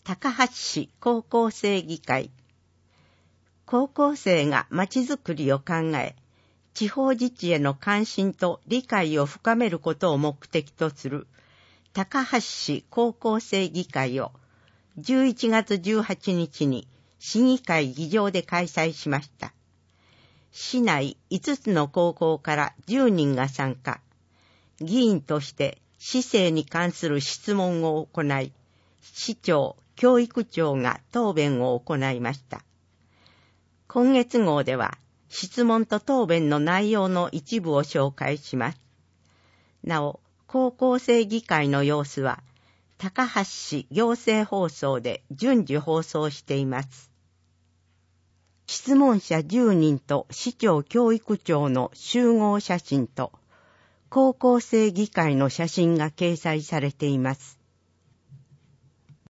高橋市高校生議会。高校生がまちづくりを考え、地方自治への関心と理解を深めることを目的とする高橋市高校生議会を11月18日に市議会議場で開催しました。市内5つの高校から10人が参加。議員として市政に関する質問を行い、市長、教育長が答弁を行いました。今月号では質問と答弁の内容の一部を紹介します。なお、高校生議会の様子は高橋市行政放送で順次放送しています。質問者10人と市長教育長の集合写真と高校生議会の写真が掲載されています。